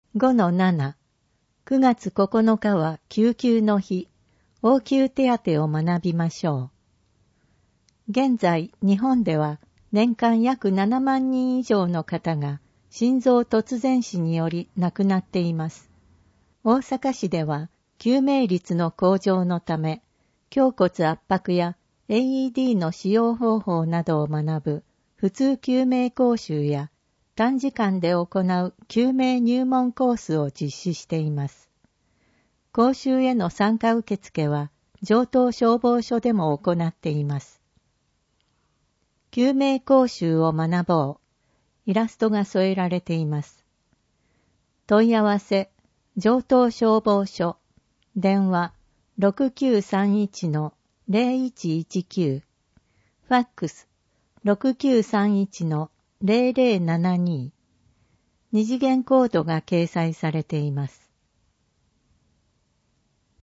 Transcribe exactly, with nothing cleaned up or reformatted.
ごのなな、くがつここのかは救急の日、応急手当を学びましょう。現在、日本では年間約ななまんにん以上の方が心臓突然死により亡くなっています。大阪市では救命率の向上のため、胸骨圧迫や エーイーディー の使用方法などを学ぶ普通救命講習や短時間で行う救命入門コースを実施しています。講習への参加受付は城東消防署でも行っています。救命講習を学ぼう。イラストが添えられています。問い合わせ、城東消防署、電話 ろくきゅうさんいちのゼロいちいちきゅう、ファックス ろくきゅうさんいちのゼロゼロななに、二次元コードが掲載されています。